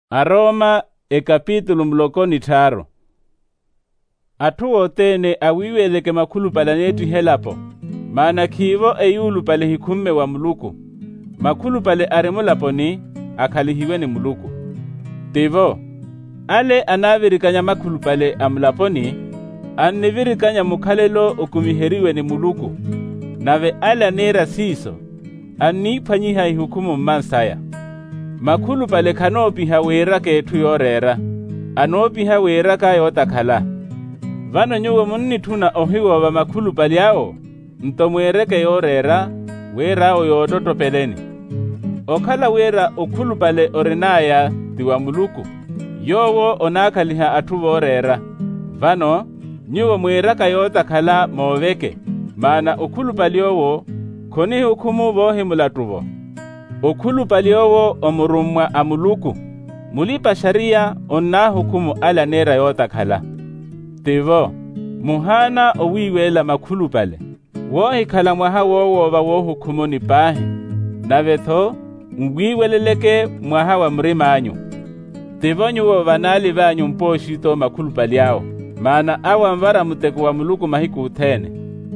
Aroma ekapitulo mulokoni 3. Atuwotene awiweleke makhulupala netu helapo, mana khivo eyulupale hikhumme wa Muluku. Makhulupale aremulaponi akhalihiwe ni Muluku. Tivo, ale anavirikanya makhulupale amulaponi, annivirikanya mukhalelo ukumiheriwe ni Muluku. Nave ale anera siso, anniiphanyiha ihukumu mmansaya. Makhulupale khanopiha wera kethu yorera, anopiha wera ka yotakhala. Vano nyuwe munnithuna ohiwova makhulupale yao, ntomwereke yorera, werao yototopeleni. Okhala wera ukhulupale orinaya tiwa Muluku, yowo onakhaliha athu vorera. Vano nyuwe mweraka yotakhala moveke, mana ukhulupale yowo khoni hukumu vohimulatuvo. Ukhulupale yowo omurumwa a Muluku, mulipa sharia onna hukumu ala nera yotakhala. Tivo, muhana owiwela makhulupale, wohikhala mwaha wowova wohukumu ni pahi, navetho ngwiweleleke mwaha wa mrimanyu. Tivo nyuwo vanali vanyu mposhito makhulupale yao, mana awa mvara muteko wa Muluku mahiku uthene.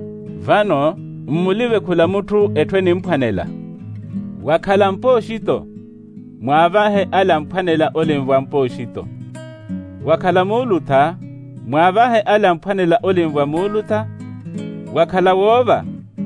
Vano mmulive khula muthu ethwe nimphwanela. Wakhala mposhito, mwavahe ala mphwanela olimvwa mposhito. Wakhala muulutha, mwavahe ala mphwanela olimvwa muulutha. Wakhala wova,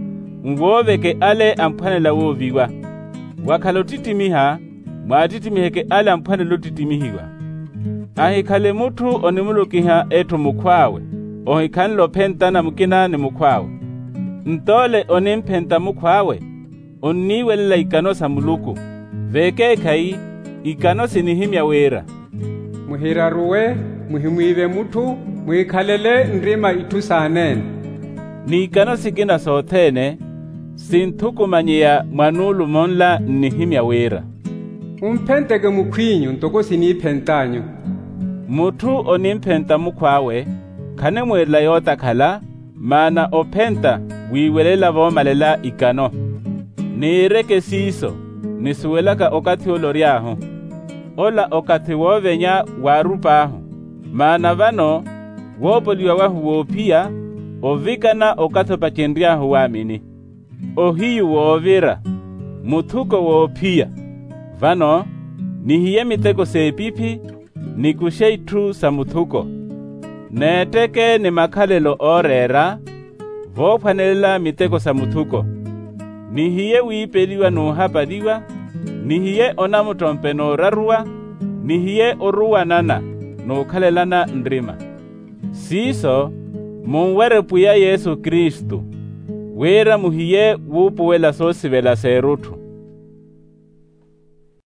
mwoveke ale amphwanela woviwa. Wakhala utitimiha, mwatitimiheke ala mphwanela utitimihiwa. Ahikhale muthu onimulukiha ethu mukhwawe, ohikhanlo phentana mukina ni mukhwawe. Ntole onimphenta mukhwawe, onniwelela ikano sa Muluku. Veke khai, ikano sinihimya wera. Muhiraruwe, muhimwive muthu, mwikhalele nrima ithu saanene. Ni ikano sikina sothene, sinthukumanyiya mwanulu monla nihimya wera. Umphenteke mukhwinyu ntoko siniphentanyu. Muthu onimphenta mukhwawe, khane mwerela yotakhala, mana ophenta wiwelela vomalela ikano. Niireke siso, nisuwelaka okathi oloriaho. Ola okathi wovenya warupaho, mana vano wopoliwa wahu wophiya, ovikana okatho pachenriaho wamini. Ohiyu wovira, muthuko wophiya. Vano nihiye miteko sepipi, nikusheithu sa muthuko. Neteke ni makhalelo orera, vophwanelela miteko sa muthuko. Nihiye wiipeliwa nuhapaliwa, nihiye onamutompe noraruwa, nihiye oruwanana nukhalelana nrima. Siso, munwerepuya Yesu Kristu, wera muhiye wupuwela sosivela seruthu.